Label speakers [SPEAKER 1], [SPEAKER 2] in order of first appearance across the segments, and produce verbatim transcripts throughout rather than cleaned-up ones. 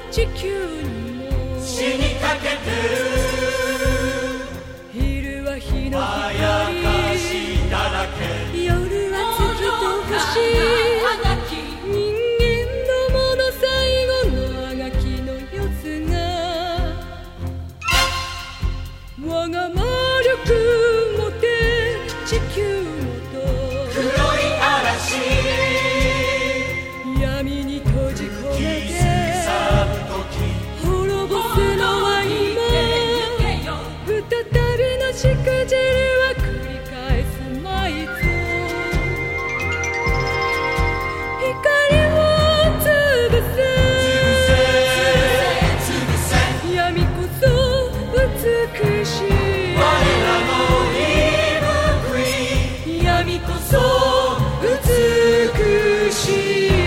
[SPEAKER 1] 地球にも
[SPEAKER 2] 死にかけてる
[SPEAKER 1] 昼は日の
[SPEAKER 2] あやかしだらけ
[SPEAKER 1] 夜は月と星人間どもの最後のあがきの四つが我が魔力もて地球ごと
[SPEAKER 2] 黒い嵐
[SPEAKER 1] 闇に閉じ込めて滅ぼすのは今再びのしくじりは繰り返すまいぞ光を潰せ闇こそ美しい
[SPEAKER 2] 我らのイブクイーン
[SPEAKER 1] 闇こそ美しい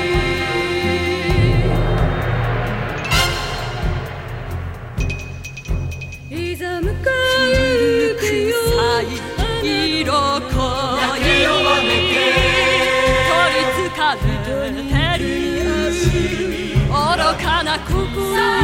[SPEAKER 1] いざ迎えてよ色恋に取りつかれてる愚かな心